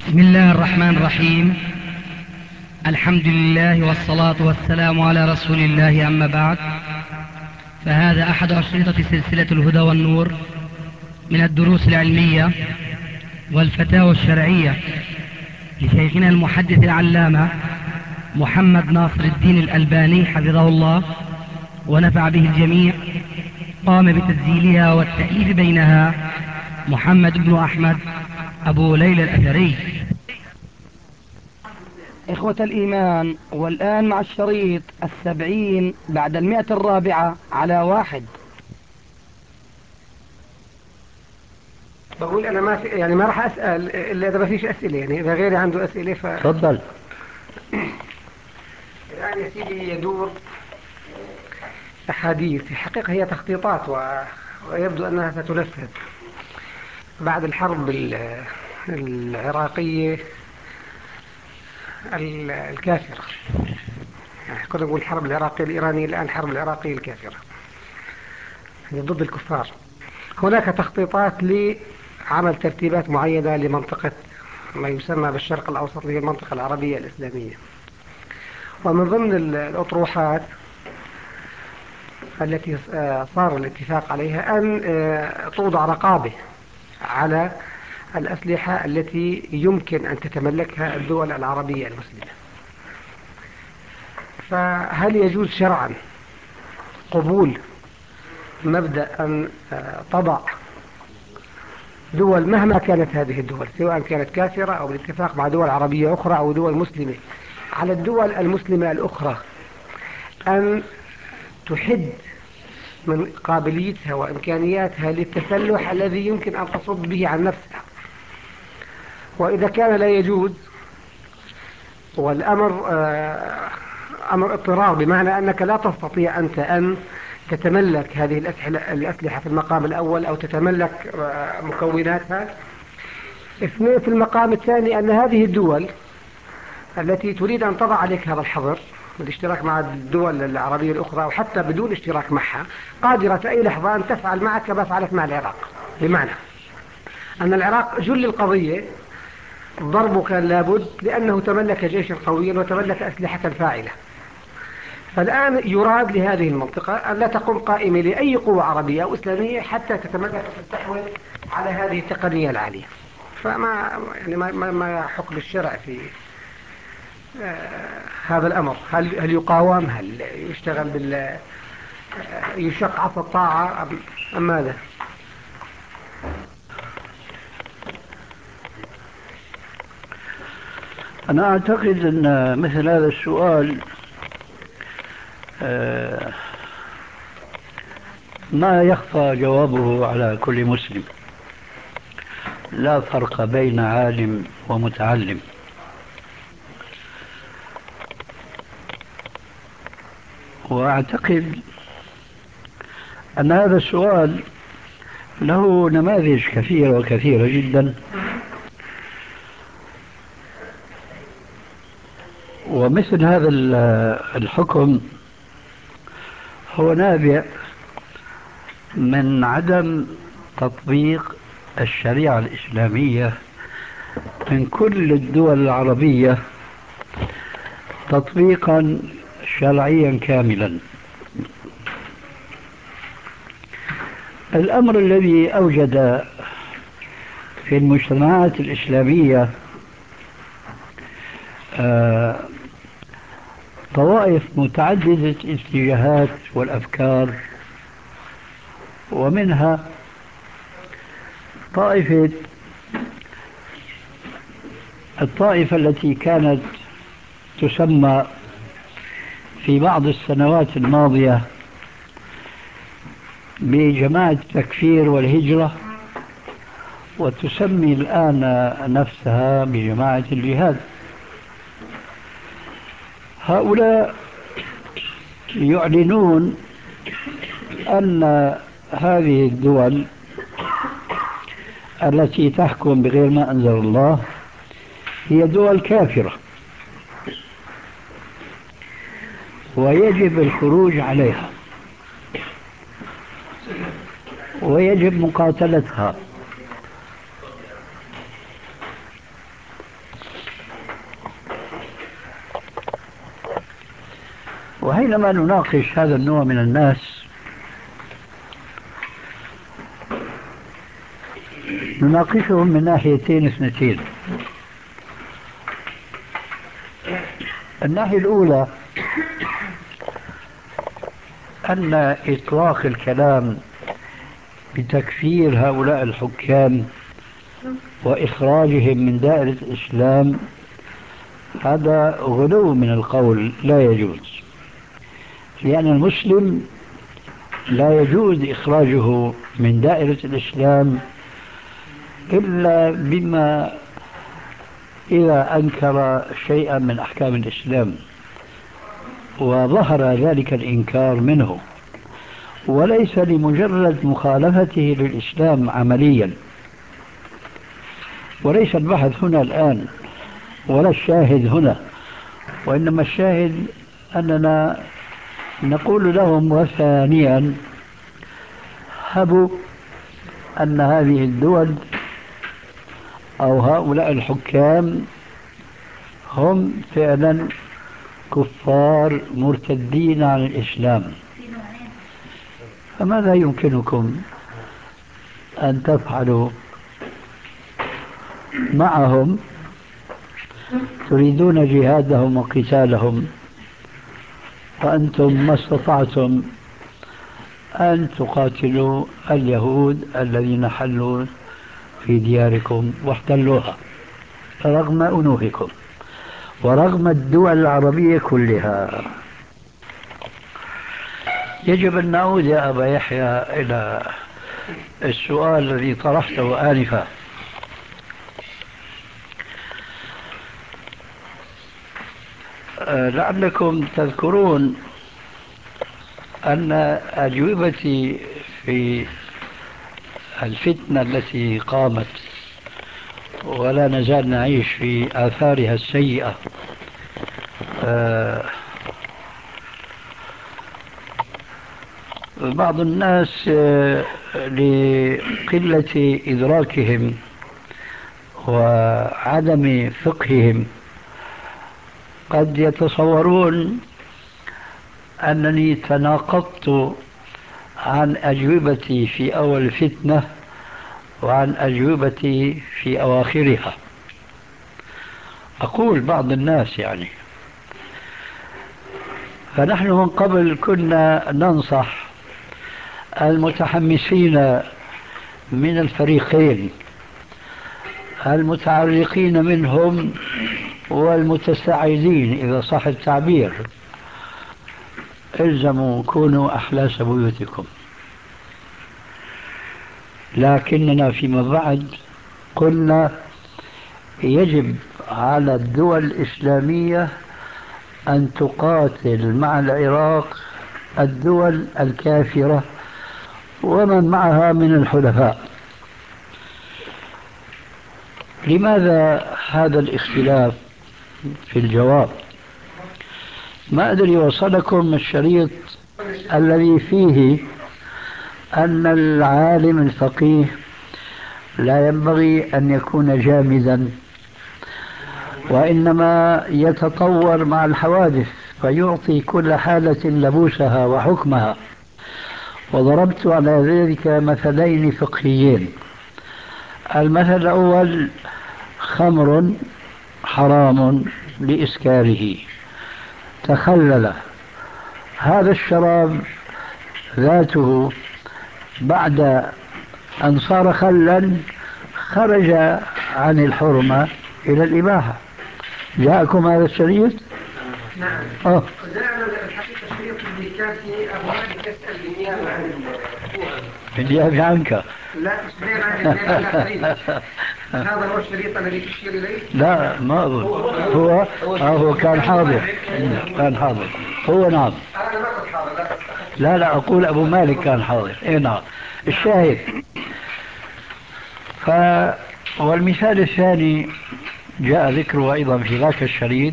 بسم الله الرحمن الرحيم. الحمد لله والصلاة والسلام على رسول الله، أما بعد، فهذا أحد أشرطة سلسلة الهدى والنور من الدروس العلمية والفتاوى الشرعية لشيخنا المحدث العلامة محمد ناصر الدين الألباني حفظه الله ونفع به الجميع. قام بتسجيلها والتأليف بينها محمد بن أحمد أبو ليلى الأثري. إخوة الإيمان، والآن مع الشريط 70 بعد 100 على 1. بقول أنا ما في ما راح أسأل إلا إذا ما فيش أسئلة، إذا غيري عنده أسئلة تفضل. الآن يا سيدي يدور أحاديث، في الحقيقة هي تخطيطات ويبدو أنها ستنفذ بعد الحرب العراقية الكافرة. كنا نقول الحرب العراقية الإيرانية، الآن الحرب العراقية الكافرة ضد الكفار. هناك تخطيطات لعمل ترتيبات معينة لمنطقة ما يسمى بالشرق الأوسط، هي المنطقة العربية الإسلامية. ومن ضمن الأطروحات التي صار الاتفاق عليها أن توضع رقابة على الأسلحة التي يمكن أن تتملكها الدول العربية المسلمة. فهل يجوز شرعا قبول مبدأ أن تضع دول مهما كانت هذه الدول، سواء كانت كافرة أو بالاتفاق مع دول عربية أخرى أو دول مسلمة، على الدول المسلمة الأخرى أن تحد من قابليتها وإمكانياتها للتسلح الذي يمكن أن تصد به عن نفسها؟ وإذا كان لا يجوز والأمر أمر اضطرار، بمعنى أنك لا تستطيع أنت أن تتملك هذه الأسلحة في المقام الأول أو تتملك مكوناتها. اثنين، في المقام الثاني أن هذه الدول التي تريد أن تضع عليك هذا الحظر بالاشتراك مع الدول العربية الأخرى أو حتى بدون اشتراك معها، قادرة في أي لحظة أن تفعل معك كما فعلت مع العراق. بمعنى أن العراق جل القضية ضربه كان لابد، لأنه تملك جيشا قويا وتملك أسلحة فاعلة. فالآن يراد لهذه المنطقة أن لا تقوم قائمة لأي قوة عربية أو إسلامية حتى تتملك وتستحوذ على هذه التقنية العالية. فما ما حكم الشرع في هذا الأمر؟ هل يقاوم؟ هل يشتغل يشق عصا الطاعة أم ماذا؟ أنا أعتقد أن مثل هذا السؤال ما يخفى جوابه على كل مسلم، لا فرق بين عالم ومتعلم. وأعتقد أن هذا السؤال له نماذج كثيرة وكثيرة جدا، ومثل هذا الحكم هو نابع من عدم تطبيق الشريعة الإسلامية من كل الدول العربية تطبيقا شرعيا كاملا. الأمر الذي أوجد في المجتمعات الإسلامية طوائف متعددة الاتجاهات والأفكار، ومنها الطائفة التي كانت تسمى في بعض السنوات الماضية بجماعة التكفير والهجرة، وتسمي الآن نفسها بجماعة الجهاد. هؤلاء يعلنون أن هذه الدول التي تحكم بغير ما أنزل الله هي دول كافرة، ويجب الخروج عليها ويجب مقاتلتها. وحينما نناقش هذا النوع من الناس نناقشهم من ناحيتين اثنتين. الناحية الأولى أن إطلاق الكلام بتكفير هؤلاء الحكام وإخراجهم من دائرة الإسلام هذا غلو من القول، لا يجوز، لأن المسلم لا يجوز إخراجه من دائرة الإسلام إلا بما إذا أنكر شيئا من أحكام الإسلام وظهر ذلك الإنكار منه، وليس لمجرد مخالفته للإسلام عمليا. وليس البحث هنا الآن ولا الشاهد هنا، وإنما الشاهد أننا نقول لهم وثانيا هبوا أن هذه الدول أو هؤلاء الحكام هم فعلا كفار مرتدين عن الإسلام، فماذا يمكنكم أن تفعلوا معهم؟ تريدون جهادهم وقتالهم وأنتم ما استطعتم أن تقاتلوا اليهود الذين حلوا في دياركم واحتلوها رغم أنوفكم ورغم الدول العربية كلها. يجب أن نعود يا أبا يحيى إلى السؤال الذي طرحته آنفا. لعلكم تذكرون أن أجوبتي في الفتنة التي قامت ولا نزال نعيش في آثارها السيئة بعض الناس لقلة إدراكهم وعدم فقههم قد يتصورون أنني تناقضت عن أجوبتي في أول الفتنة وعن أجوبتي في أواخرها. أقول بعض الناس يعني، فنحن من قبل كنا ننصح المتحمسين من الفريقين، المتعرقين منهم والمتساعدين إذا صح التعبير: الزموا كونوا أحلاس بيوتكم. لكننا فيما بعد قلنا يجب على الدول الإسلامية أن تقاتل مع العراق الدول الكافرة ومن معها من الحلفاء. لماذا هذا الاختلاف في الجواب؟ ما أدري وصلكم الشريط الذي فيه أن العالم الفقيه لا ينبغي أن يكون جامدا، وإنما يتطور مع الحوادث فيعطي كل حالة لبوسها وحكمها. وضربت على ذلك مثلين فقهيين. المثل الأول: خمر حرام لإسكاره، تخلل هذا الشراب ذاته بعد أن صار خلا خرج عن الحرمة إلى الإباحة. جاءكم هذا الشريط؟ نعم. جاءنا الحقيقة الشريط اللي كان في أبو مالك يسأل بالنيابة عنه. بالنيابة عنك؟ لا، مش غير عن النيابة. هذا هو الشريط الذي تشير إليه؟ لا، ما أظن. هو كان حاضر. كان حاضر هو. نعم. أنا ما كنت حاضر. لا أقول أبو مالك كان حاضر. إيه نعم. الشاهد. والمثال الثاني جاء ذكره أيضا في ذاك الشريط: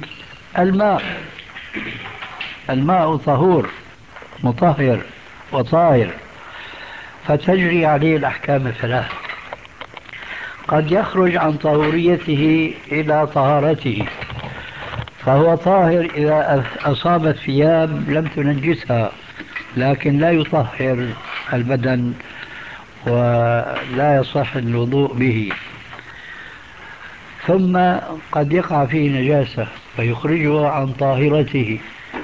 الماء طهور مطهر وطاهر، فتجري عليه الأحكام الثلاث. قد يخرج عن طهوريته إلى طهارته، فهو طاهر إذا أصابت ثياب لم تنجسها، لكن لا يطهر البدن ولا يصح الوضوء به. ثم قد يقع فيه نجاسة فيخرجها عن طاهرته.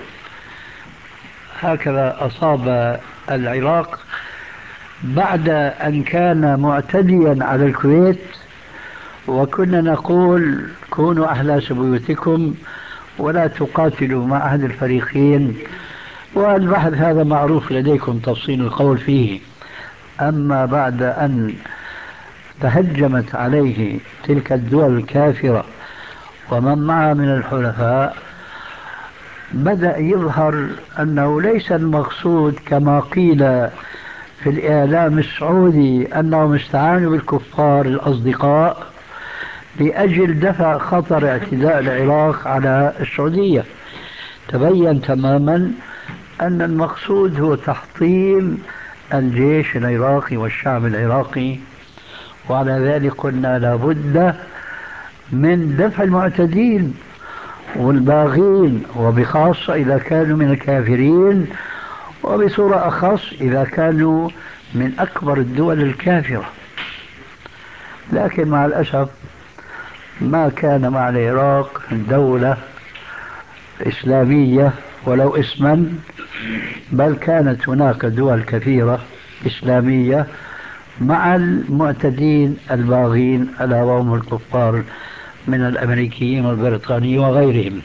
هكذا أصاب العراق بعد أن كان معتديا على الكويت، وكنا نقول كونوا أحلاس بيوتكم ولا تقاتلوا مع أحد الفريقين، والبحث هذا معروف لديكم تفصيل القول فيه. أما بعد أن تهجمت عليه تلك الدول الكافرة ومن معها من الحلفاء، بدأ يظهر أنه ليس المقصود كما قيل في الإعلام السعودي أنهم استعانوا بالكفار الأصدقاء لأجل دفع خطر اعتداء العراق على السعودية. تبين تماما أن المقصود هو تحطيم الجيش العراقي والشعب العراقي، وعلى ذلك قلنا لابد من دفع المعتدين والباغين، وبخاصة إذا كانوا من الكافرين، وبصورة أخص إذا كانوا من أكبر الدول الكافرة. لكن مع الأسف ما كان مع العراق دولة إسلامية ولو اسما، بل كانت هناك دول كثيرة إسلامية مع المعتدين الباغين ألا وهم الكفار من الأمريكيين والبريطانيين وغيرهم.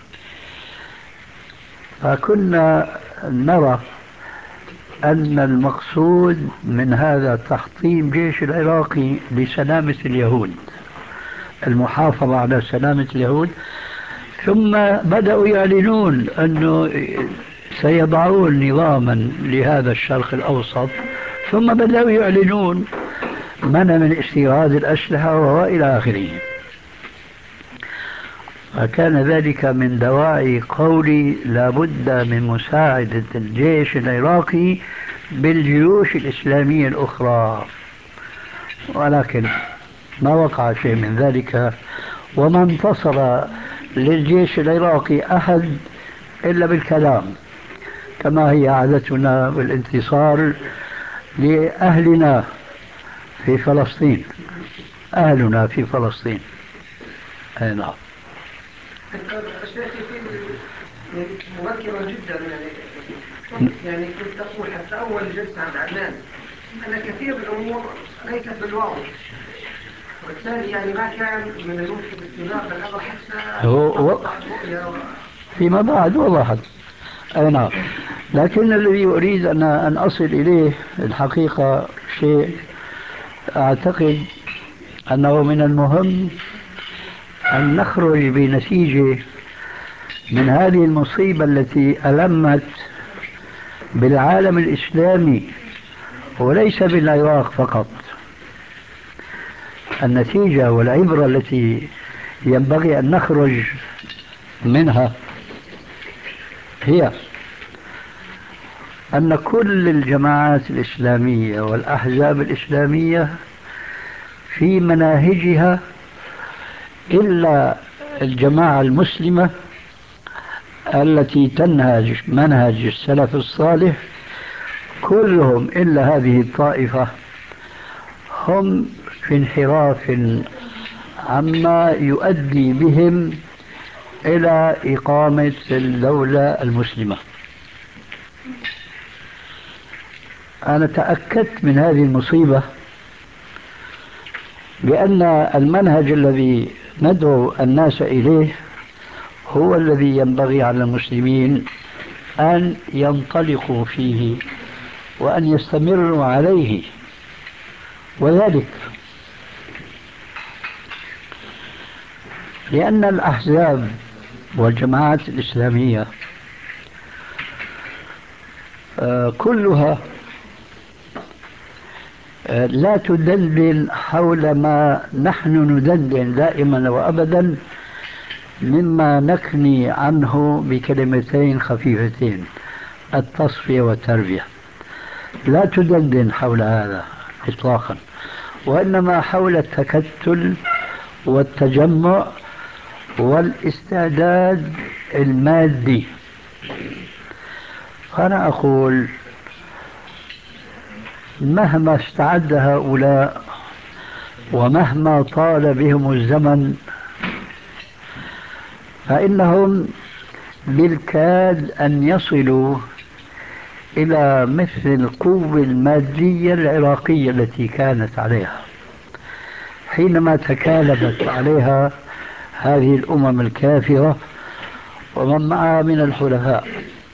فكنا نرى أن المقصود من هذا تحطيم جيش العراقي لسلامة اليهود، المحافظة على سلامة اليهود. ثم بدأوا يعلنون أنه سيضعون نظاما لهذا الشرق الأوسط، ثم بدأوا يعلنون منع من استيراد الأسلحة وإلى آخره. فكان ذلك من دواعي قولي لابد من مساعدة الجيش العراقي بالجيوش الإسلامية الأخرى، ولكن ما وقع شيء من ذلك، وما انتصر للجيش العراقي أحد إلا بالكلام، كما هي عادتنا بالانتصار لأهلنا في فلسطين، أهلنا في فلسطين. أي نعم. مبكرا جدا يعني كنت أقول حتى أول جلسة عند عدنان أن كثير من الأمور ليست بالواضح، وبالتالي يعني ما كان من الممكن استناب الأمر حتى هو فيما بعد وضحت. أي نعم. لكن الذي أريد أن أصل إليه الحقيقة شيء أعتقد أنه من المهم أن نخرج بنتيجة من هذه المصيبة التي ألمت بالعالم الإسلامي وليس بالعراق فقط. النتيجة والعبرة التي ينبغي أن نخرج منها هي أن كل الجماعات الإسلامية والأحزاب الإسلامية في مناهجها إلا الجماعة المسلمة التي تنهج منهج السلف الصالح، كلهم إلا هذه الطائفة هم في انحراف عما يؤدي بهم إلى إقامة الدولة المسلمة. أنا تأكدت من هذه المصيبة بأن المنهج الذي ندعو الناس إليه هو الذي ينبغي على المسلمين أن ينطلقوا فيه وأن يستمروا عليه، وذلك لأن الأحزاب والجماعات الإسلامية كلها لا تدندن حول ما نحن ندندن دائما وأبدا، مما نكني عنه بكلمتين خفيفتين: التصفية والتربية. لا تدندن حول هذا إطلاقا، وإنما حول التكتل والتجمع والاستعداد المادي. فأنا أقول مهما استعد هؤلاء ومهما طال بهم الزمن فإنهم بالكاد أن يصلوا إلى مثل القوة المادية العراقية التي كانت عليها حينما تكالبت عليها هذه الأمم الكافرة ومن معها من الحلفاء.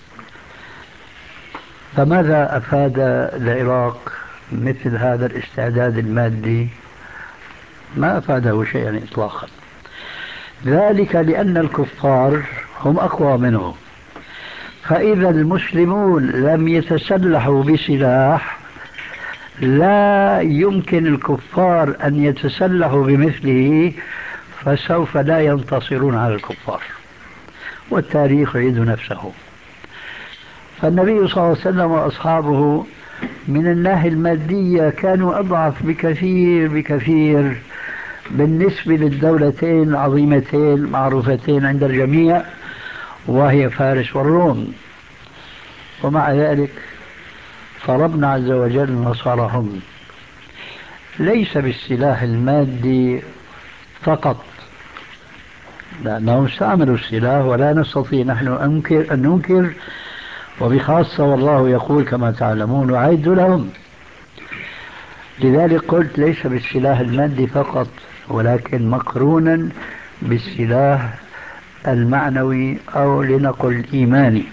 فماذا أفاد العراق مثل هذا الاستعداد المادي؟ ما أفاده شيئا إطلاقا، ذلك لأن الكفار هم أقوى منهم. فإذا المسلمون لم يتسلحوا بسلاح لا يمكن الكفار أن يتسلحوا بمثله، فسوف لا ينتصرون على الكفار، والتاريخ يعيد نفسه. فالنبي صلى الله عليه وسلم وأصحابه من الناحية المادية كانوا أضعف بكثير بالنسبة للدولتين العظيمتين معروفتين عند الجميع وهي فارس والروم. ومع ذلك فربنا عز وجل نصرهم ليس بالسلاح المادي فقط، لأنهم استعملوا السلاح ولا نستطيع نحن أن ننكر، وبخاصة والله يقول كما تعلمون وأعدوا لهم. لذلك قلت ليس بالسلاح المادي فقط ولكن مقرونا بالسلاح المعنوي أو لنقل الإيماني.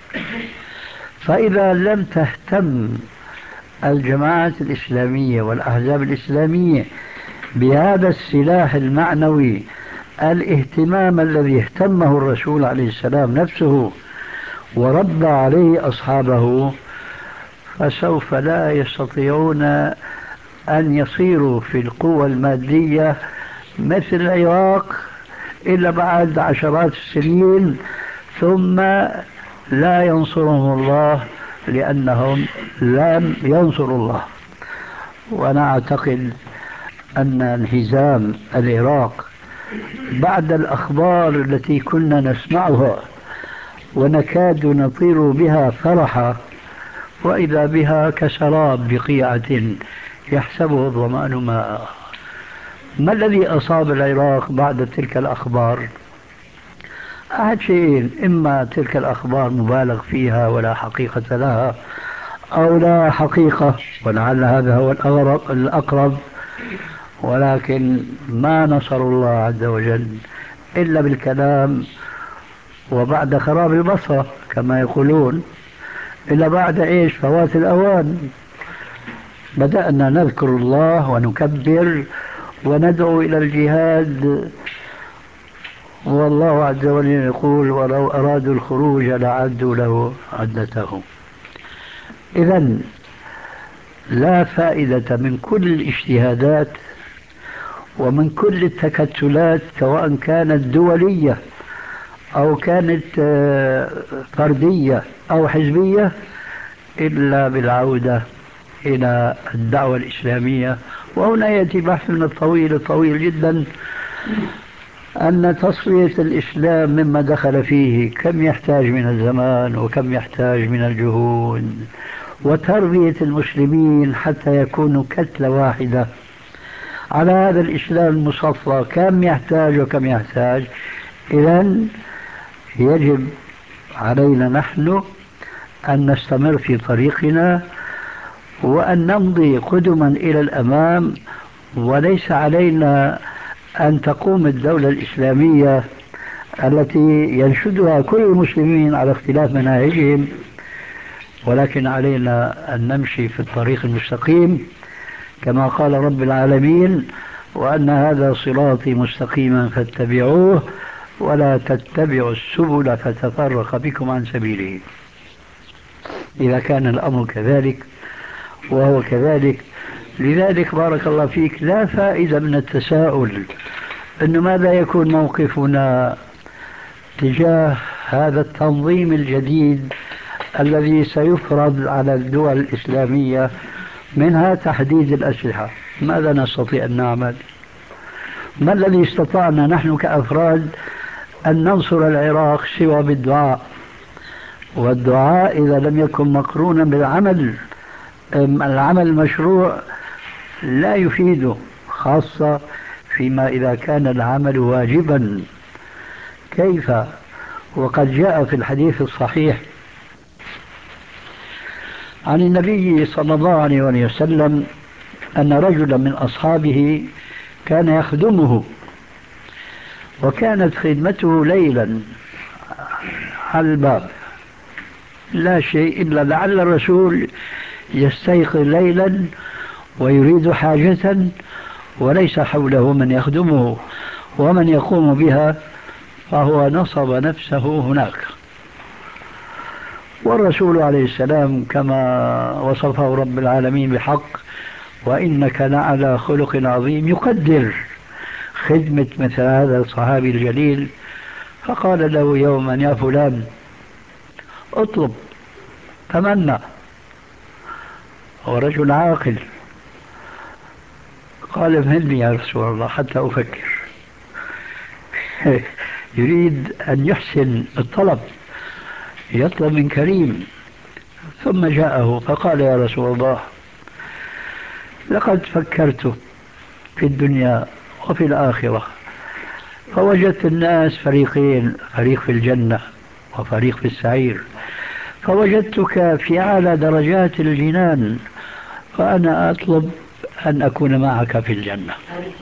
فإذا لم تهتم الجماعات الإسلامية والأحزاب الإسلامية بهذا السلاح المعنوي الاهتمام الذي اهتمه الرسول عليه السلام نفسه وربى عليه أصحابه، فسوف لا يستطيعون أن يصيروا في القوة المادية مثل العراق إلا بعد عشرات السنين، ثم لا ينصرهم الله لأنهم لم ينصروا الله. وأنا أعتقد أن انهزام العراق بعد الأخبار التي كنا نسمعها ونكاد نطير بها فرحا وإذا بها كسراب بقيعة يحسبه الظمآن ماء. ما الذي أصاب العراق بعد تلك الأخبار؟ أحد شيئين: إما تلك الأخبار مبالغ فيها ولا حقيقة لها، أو لا حقيقة ولعل هذا هو الأقرب، ولكن ما نصر الله عز وجل إلا بالكلام وبعد خراب البصرة كما يقولون، إلا بعد إيش؟ فوات الأوان. بدأنا نذكر الله ونكبر وندعو إلى الجهاد، والله عز وجل يقول: ولو أرادوا الخروج لعدوا له عدته. إذن لا فائدة من كل الاجتهادات ومن كل التكتلات سواء كانت دولية أو كانت فردية أو حزبية إلا بالعودة إلى الدعوة الإسلامية. وهنا يأتي بحث من الطويل جدا أن تصفية الإسلام مما دخل فيه كم يحتاج من الزمان وكم يحتاج من الجهود، وتربية المسلمين حتى يكونوا كتلة واحدة على هذا الإسلام المصفى كم يحتاج وكم يحتاج. إذن يجب علينا نحن أن نستمر في طريقنا وأن نمضي قدما إلى الأمام، وليس علينا أن تقوم الدولة الإسلامية التي ينشدها كل المسلمين على اختلاف مناهجهم، ولكن علينا أن نمشي في الطريق المستقيم كما قال رب العالمين: وأن هذا صراطي مستقيما فاتبعوه ولا تتبعوا السبل فتفرق بكم عن سبيله. إذا كان الأمر كذلك وهو كذلك، لذلك بارك الله فيك لا فائدة من التساؤل أنه ماذا يكون موقفنا تجاه هذا التنظيم الجديد الذي سيفرض على الدول الإسلامية، منها تحديد الأسلحة. ماذا نستطيع أن نعمل؟ ما الذي استطعنا نحن كأفراد أن ننصر العراق سوى بالدعاء، والدعاء إذا لم يكن مقرونا بالعمل، العمل المشروع لا يفيده، خاصة فيما إذا كان العمل واجبا. كيف وقد جاء في الحديث الصحيح عن النبي صلى الله عليه وسلم أن رجلا من أصحابه كان يخدمه، وكانت خدمته ليلا على الباب، لا شيء إلا لعل الرسول يستيقظ ليلا ويريد حاجة وليس حوله من يخدمه ومن يقوم بها، فهو نصب نفسه هناك. والرسول عليه السلام كما وصفه رب العالمين بحق: وإنك لعلى خلق عظيم، يقدر خدمة مثل هذا الصحابي الجليل. فقال له يوما: يا فلان اطلب، تمنى. هو رجل عاقل، قال: امهلني يا رسول الله حتى أفكر. يريد أن يحسن الطلب، يطلب من كريم. ثم جاءه فقال: يا رسول الله، لقد فكرت في الدنيا وفي الآخرة، فوجدت الناس فريقين، فريق في الجنة وفريق في السعير، فوجدتك في أعلى درجات الجنان، فأنا أطلب أن أكون معك في الجنة.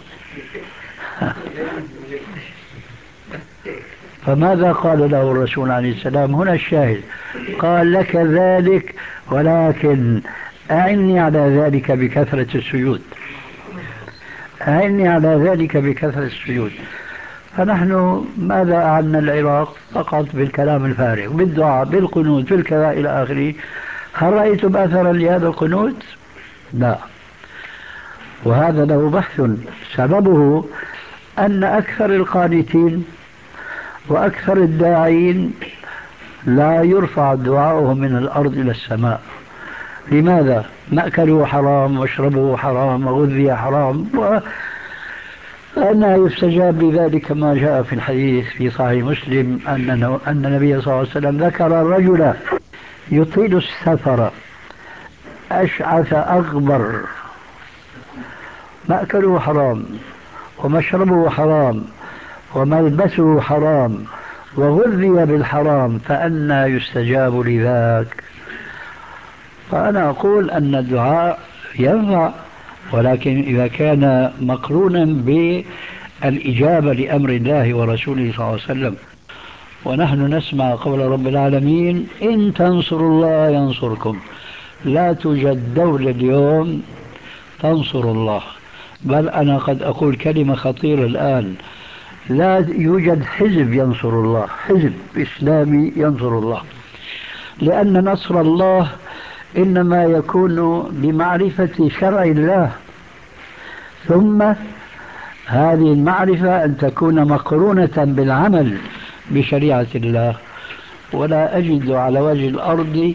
فماذا قال له الرسول عليه السلام؟ هنا الشاهد، قال: لك ذلك، ولكن أعني على ذلك بكثرة السجود، أعني على ذلك بكثرة السجود. فنحن ماذا أعنا العراق؟ فقط بالكلام الفارغ، بالدعاء، بالقنوت، بالكذا إلى آخره. هل رأيتم أثرا لهذا القنوت؟ لا. وهذا له بحث، سببه أن أكثر القانتين وأكثر الداعين لا يرفع دعاؤهم من الأرض إلى السماء. لماذا؟ مأكله حرام، واشربه حرام، وغذي حرام، فأنها يستجاب بذلك ما جاء في الحديث في صحيح مسلم أن النبي صلى الله عليه وسلم ذكر الرجل يطيل السفر أشعث أغبر، مأكله حرام، ومشربه حرام، وملبسه حرام، وغذي بالحرام، فأنى يستجاب لذاك. فأنا أقول أن الدعاء ينفع، ولكن إذا كان مقرونا بالإجابة لأمر الله ورسوله صلى الله عليه وسلم. ونحن نسمع قول رب العالمين: إن تنصروا الله ينصركم. لا توجد دولة اليوم تنصر الله، بل أنا قد أقول كلمة خطيرة الآن: لا يوجد حزب ينصر الله، حزب إسلامي ينصر الله، لأن نصر الله إنما يكون بمعرفة شرع الله، ثم هذه المعرفة أن تكون مقرونة بالعمل بشريعة الله. ولا أجد على وجه الأرض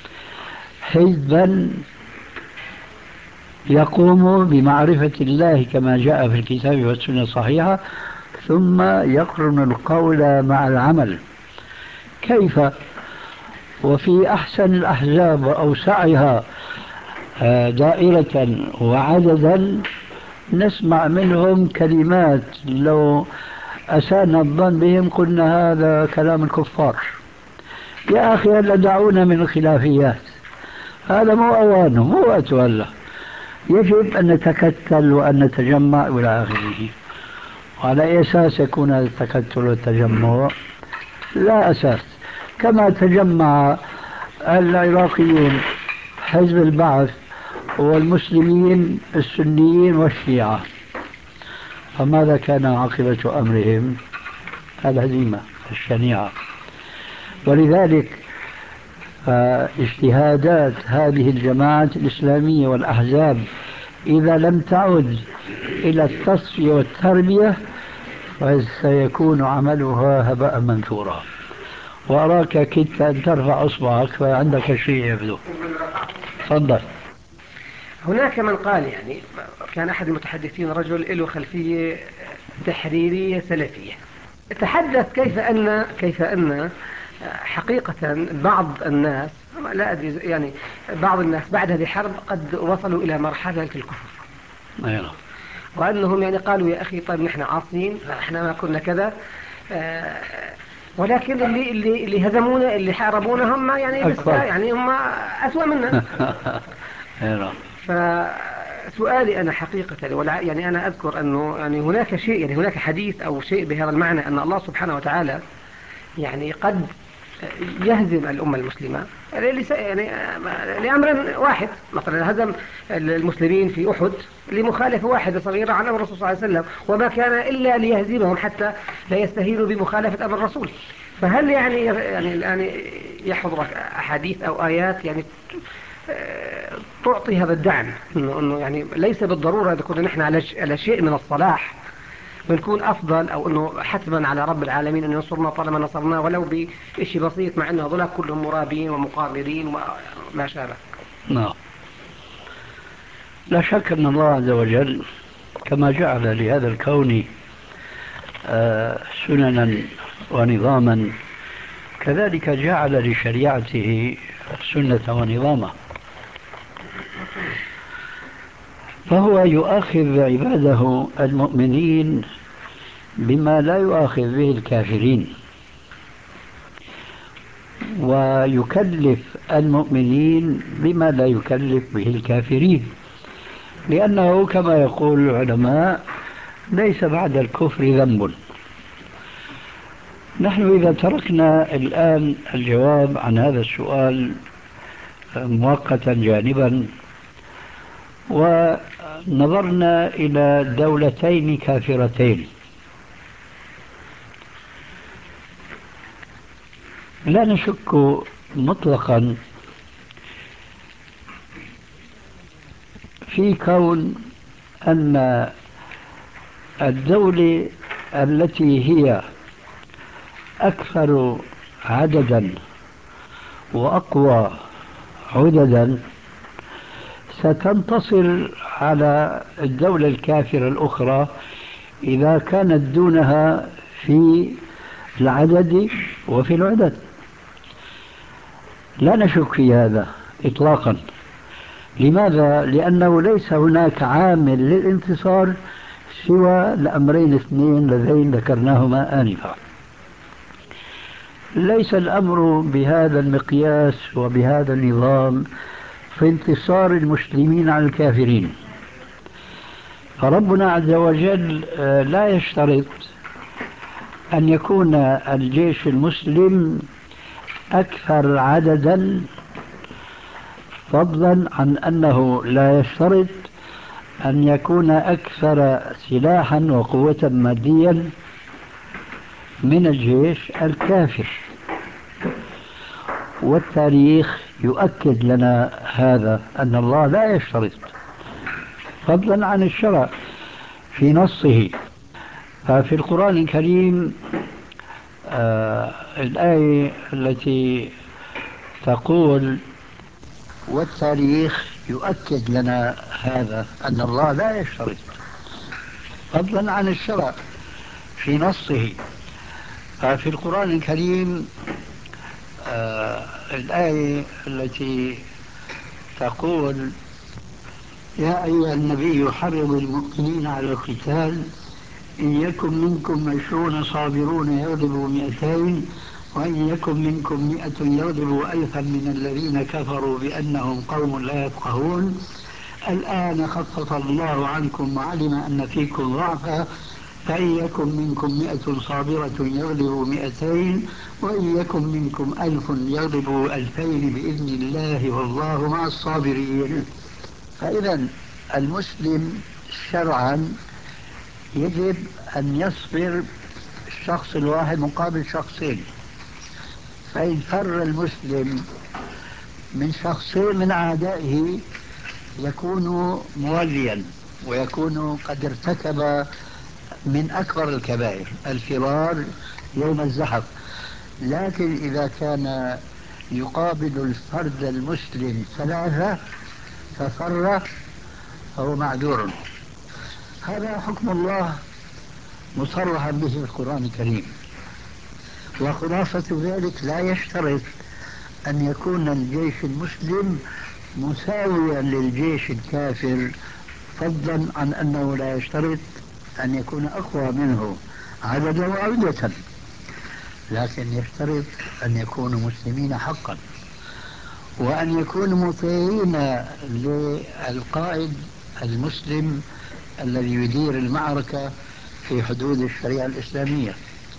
حزبا يقوم بمعرفة الله كما جاء في الكتاب والسنة الصحيحة ثم يقرن القول مع العمل. كيف؟ وفي أحسن الأحزاب وأوسعها دائرة وعددا نسمع منهم كلمات لو أساءنا الظن بهم قلنا هذا كلام الكفار. يا أخي هلا دعونا من الخلافيات، هذا مو أوانه، مو وقته هلا. يجب أن نتكتل وأن نتجمع إلى آخره. وعلى أي أساس يكون هذا التكتل والتجمع؟ لا أساس. كما تجمع العراقيون حزب البعث والمسلمين السنيين والشيعة، فماذا كان عاقبة أمرهم؟ الهزيمة الشنيعة. ولذلك اجتهادات هذه الجماعات الإسلامية والأحزاب إذا لم تعد إلى التصفية والتربية فسيكون عملها هباء منثورا. وأراك كدت أن ترفع أصبعك فعندك شيء يبدو. تفضل. هناك من قال يعني كان أحد المتحدثين رجل له خلفية تحريرية سلفية، تحدث كيف أن حقيقة بعض الناس، لا أدري يعني، بعض الناس بعد هذه الحرب قد وصلوا إلى مرحلة الكفر، أيوة. وأنهم يعني قالوا يا أخي طيب نحن عاصين، احنا ما كنا كذا، ولكن اللي هزمونا، اللي حاربونا هم يعني لسه يعني هم أسوأ منا. أيوة. فسؤالي أنا حقيقة يعني أنا أذكر أنه يعني هناك شيء، يعني هناك حديث أو شيء بهذا المعنى أن الله سبحانه وتعالى يعني قد يهزم الأمة المسلمة يعني لأمر واحد. مثلا هزم المسلمين في أحد لمخالفة واحدة صغيرة عن أمر الرسول صلى الله عليه وسلم، وما كان إلا ليهزمهم حتى لا يستهينوا بمخالفة أمر الرسول. فهل يعني الآن يحضرك أحاديث أو آيات يعني تعطي هذا الدعم إنه يعني ليس بالضرورة إذا كنا نحن على شيء من الصلاح بنكون أفضل، أو أنه حتما على رب العالمين أن ينصرنا طالما نصرنا ولو بشيء بسيط، مع أن هذول كلهم مرابين ومقامرين وما شابه. نعم. لا شك أن الله عز وجل كما جعل لهذا الكون سننا ونظاما، كذلك جعل لشريعته سنة ونظاما، فهو يؤاخذ عباده المؤمنين بما لا يؤاخذ به الكافرين، ويكلف المؤمنين بما لا يكلف به الكافرين، لأنه كما يقول العلماء ليس بعد الكفر ذنب. نحن إذا تركنا الآن الجواب عن هذا السؤال مؤقتا جانبا، ونظرنا إلى دولتين كافرتين، لا نشك مطلقا في كون أن الدولة التي هي أكثر عددا وأقوى عددا ستنتصر على الدولة الكافرة الأخرى إذا كانت دونها في العدد وفي العدد، لا نشك في هذا إطلاقا. لماذا؟ لأنه ليس هناك عامل للانتصار سوى الأمرين اثنين اللذين ذكرناهما آنفا. ليس الأمر بهذا المقياس وبهذا النظام في انتصار المسلمين على الكافرين، فربنا عز وجل لا يشترط أن يكون الجيش المسلم أكثر عددا، فضلا عن أنه لا يشترط أن يكون أكثر سلاحا وقوة ماديا من الجيش الكافر. والتاريخ يؤكد لنا هذا، أن الله لا يشترط، فضلا عن الشرع في نصه. ففي القرآن الكريم الآية التي تقول والتاريخ يؤكد لنا هذا، أن الله لا يشترط، فضلا عن الشرع في نصه. ففي القرآن الكريم الآية التي تقول يا أيها النبي حرض المؤمنين على القتال إن يكن منكم 20 صابرون يغلبوا 200 وإن يكن منكم 100 يغلبوا 1000 من الذين كفروا بأنهم قوم لا يفقهون الآن خفف الله عنكم وعلم أن فيكم ضعفا فإن يكن منكم 100 صابرة يغلبوا 200 وإن يكن منكم 1000 يغلبوا 2000 بإذن الله والله مع الصابرين. فإذا المسلم شرعا يجب أن يصبر الشخص الواحد مقابل شخصين، فإن فر المسلم من شخصين من أعدائه يكون موليا ويكون قد ارتكب من أكبر الكبائر، الفرار يوم الزحف. لكن إذا كان يقابل الفرد المسلم ثلاثة ففر فهو معذور. هذا حكم الله مصرحا به في القرآن الكريم. وخلاصة ذلك لا يشترط أن يكون الجيش المسلم مساويا للجيش الكافر، فضلا عن أنه لا يشترط أن يكون أقوى منه عددا وعدة، لكن يشترط أن يكونوا مسلمين حقا، وأن يكونوا مطيعين للقائد المسلم الذي يدير المعركة في حدود الشريعة الإسلامية.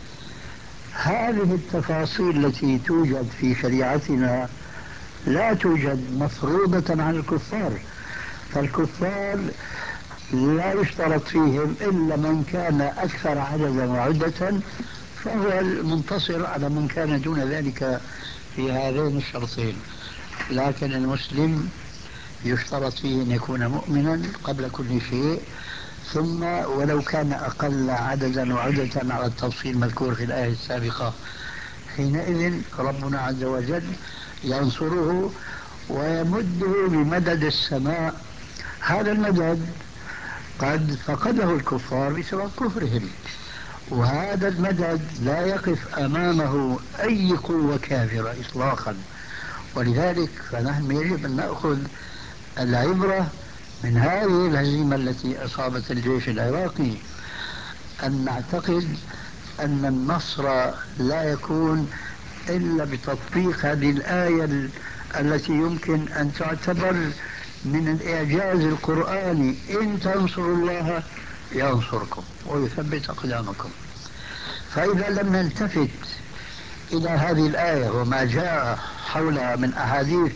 هذه التفاصيل التي توجد في شريعتنا لا توجد مفروضة على الكفار، فالكفار لا يشترط فيهم إلا من كان أكثر عددا وعدة، فهو المنتصر على من كان دون ذلك في هذين الشرطين. لكن المسلم يشترط فيه أن يكون مؤمنا قبل كل شيء، ثم ولو كان أقل عددا وعدة على التفصيل المذكور في الآية السابقة، حينئذ ربنا عز وجل ينصره ويمده بمدد السماء. هذا المدد قد فقده الكفار بسبب كفرهم، وهذا المدد لا يقف أمامه أي قوة كافرة إطلاقا. ولذلك فنحن يجب أن نأخذ العبرة من هذه الهزيمة التي أصابت الجيش العراقي، أن نعتقد أن النصر لا يكون إلا بتطبيق هذه الآية التي يمكن أن تعتبر من الإعجاز القرآني: إن تنصروا الله ينصركم ويثبت أقدامكم. فإذا لم نلتفت إلى هذه الآية وما جاء حولها من أحاديث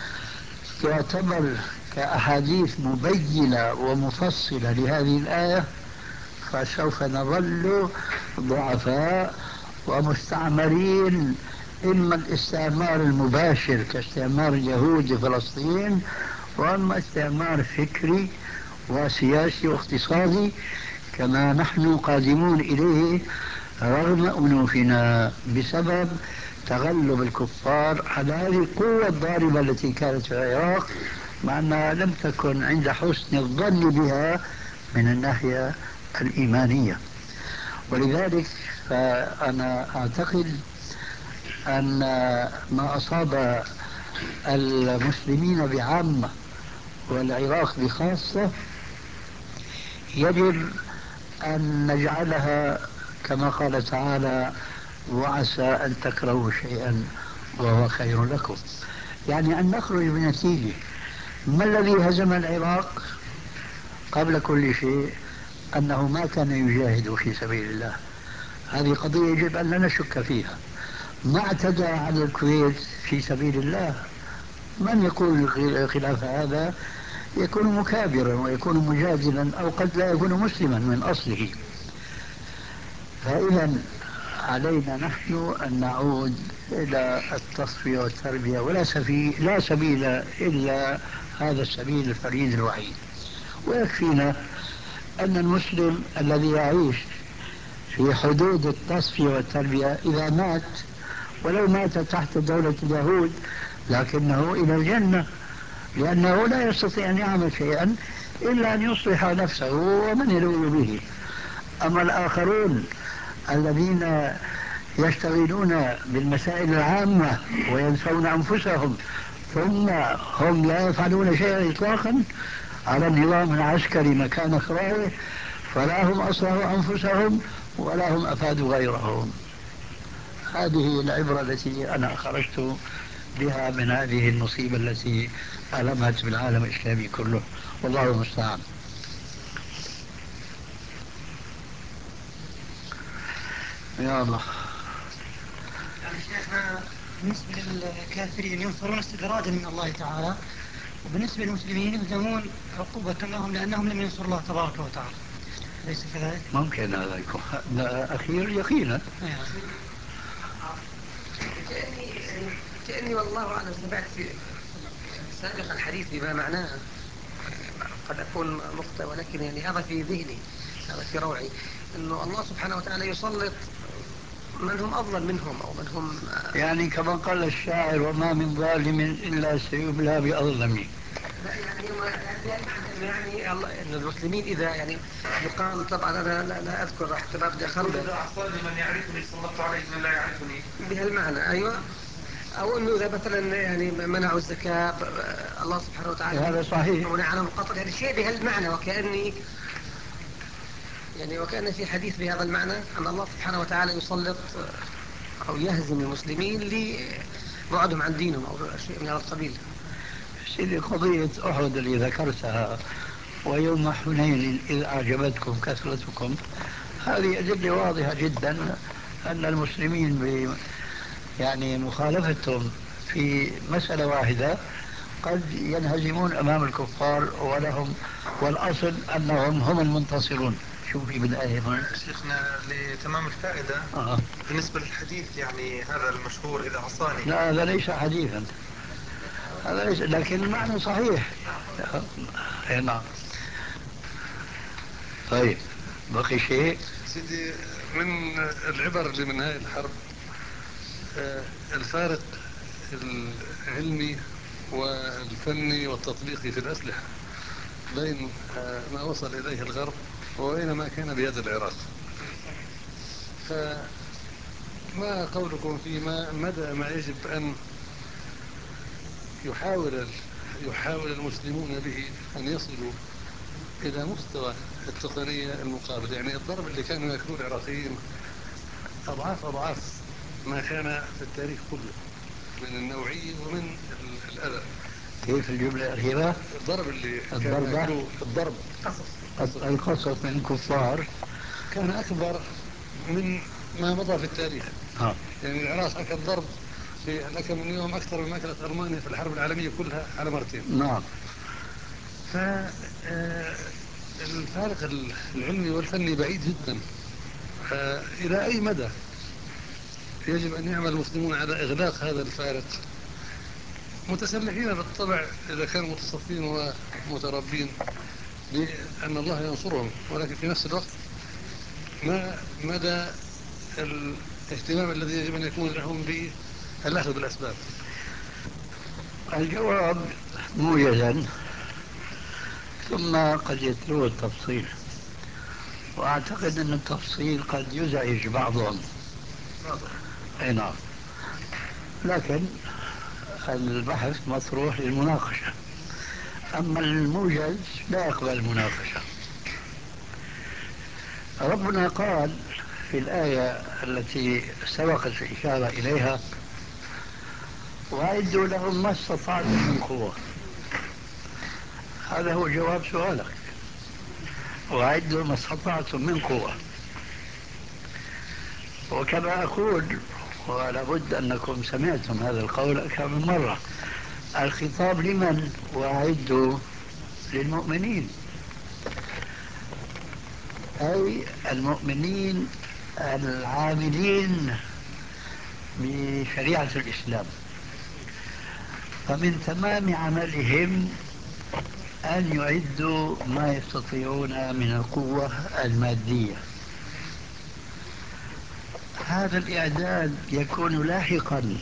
تعتبر كأحاديث مبينة ومفصلة لهذه الآية، فسوف نظل ضعفاء ومستعمرين، إما الاستعمار المباشر كاستعمار اليهود لفلسطين، وأما استعمار فكري وسياسي واقتصادي كما نحن قادمون إليه رغم أنوفنا بسبب تغلب الكفار على هذه القوة الضاربة التي كانت في العراق، مع أنها لم تكن عند حسن الظن بها من الناحية الإيمانية. ولذلك فأنا أعتقد أن ما أصاب المسلمين بعامة والعراق بخاصة يجب أن نجعلها كما قال تعالى: وعسى أن تكرهوا شيئا وهو خير لكم. يعني أن نخرج بنتيجة. ما الذي هزم العراق قبل كل شيء؟ أنه ما كان يجاهد في سبيل الله. هذه قضية يجب أن لا نشك فيها. ما اعتدى على الكويت في سبيل الله. من يقول خلاف هذا يكون مكابرا ويكون مجادلا، أو قد لا يكون مسلما من أصله. فإذا علينا نحن أن نعود إلى التصفية والتربية، لا سبيل إلا هذا السبيل الفريد الوحيد. ويكفينا أن المسلم الذي يعيش في حدود التصفية والتربية إذا مات، ولو مات تحت دولة اليهود، لكنه إلى الجنة، لأنه لا يستطيع أن يعمل شيئا إلا أن يصلح نفسه ومن يلوذ به. أما الآخرون الذين يشتغلون بالمسائل العامة وينسون أنفسهم، ثم هم لا يفعلون شيئا إطلاقا على النظام العسكري مكان خرائه، فلا هم أصلحوا أنفسهم ولا هم أفادوا غيرهم. هذه العبرة التي أنا خرجت بها من هذه المصيبة التي ألمت بالعالم الإسلامي كله، والله المستعان. يا الله. يعني شيخنا، بالنسبة للكافرين ينصرون استدراجا من الله تعالى، وبالنسبة للمسلمين يلزمون عقوبة لهم لأنهم لم ينصروا الله تبارك وتعالى، أليس كذلك؟ ممكن هذا يكون أخير يقينا. كأني والله أعلم سمعت سابقا الحديث بما معناه، قد أكون مخطئ، ولكن يعني هذا في ذهني، هذا في روعي، أنه الله سبحانه وتعالى يسلط من هم أفضل منهم أو من هم يعني كما قال الشاعر: وما من ظالم إلا سيبلى بأظلمه. لا يعني يعني أن المسلمين إذا يعني يقال، طبعا أنا لا أذكر حتى ما بدي أخربط. إذا أعصاني من يعرفني سلطت عليه من لا يعرفني بهالمعنى. أيوة. أو أنه إذا مثلا يعني منعوا الزكاة الله سبحانه وتعالى هذا صحيح. ومنع عنهم القطر، يعني شيء بهالمعنى، وكأن في حديث بهذا المعنى أن الله سبحانه وتعالى يسلط أو يهزم المسلمين لبعدهم عن دينهم أو شيء من هذا القبيل. سيدي قضية أحد اللي ذكرتها ويوم حنين إذ أعجبتكم كثرتكم، هذه أدلة واضحة جدا أن المسلمين يعني مخالفتهم في مسألة واحدة قد ينهزمون أمام الكفار والأصل أنهم هم المنتصرون. شو في بالآية هنا؟ شيخنا لتمام الفائدة بالنسبة للحديث يعني هذا المشهور إذا عصاني، لا هذا ليس حديثا، هذا ليس، لكن المعنى صحيح. نعم. طيب بقي شيء سيدي من العبر اللي من هاي الحرب الفارق العلمي والفني والتطبيقي في الأسلحة بين ما وصل إليه الغرب وبين ما كان بيد العراق. فما قولكم فيما مدى ما يجب أن يحاول المسلمون به أن يصلوا إلى مستوى التقنية المقابل؟ يعني الضرب اللي كانوا يأكلوه العراقيين أضعاف ما كان في التاريخ كله من النوعية ومن الأذى. كيف الجملة الأخيرة؟ الضرب اللي كانوا يأكلوه، القصص من الكفار كان أكبر من ما مضى في التاريخ. يعني العراق أكل ضرب في الأكل من يوم أكثر من أكلت ألمانيا في الحرب العالمية كلها على مرتين. نعم. فالفارق العلمي والفني بعيد جدا. إلى أي مدى يجب أن يعمل المسلمون على إغلاق هذا الفارق، متسلحين بالطبع إذا كانوا متصفين ومتربين بأن الله ينصرهم، ولكن في نفس الوقت ما مدى الاهتمام الذي يجب أن يكون لهم بالأخذ بالأسباب؟ الجواب موجزا ثم قد يتلوه التفصيل، وأعتقد أن التفصيل قد يزعج بعضهم. نعم. لكن البحث مطروح للمناقشة، أما الموجز لا يقبل المناقشة. ربنا قال في الآية التي سبقت الإشارة إليها: وأعدوا لهم ما استطعتم من قوة. هذا هو جواب سؤالك، وأعدوا ما استطعتم من قوة. وكما أقول، ولا بد أنكم سمعتم هذا القول أكثر من مرة، الخطاب لمن؟ وأعدوا للمؤمنين، أي المؤمنين العاملين بشريعة الإسلام. فمن تمام عملهم أن يعدوا ما يستطيعون من القوة المادية. هذا الإعداد يكون لاحقا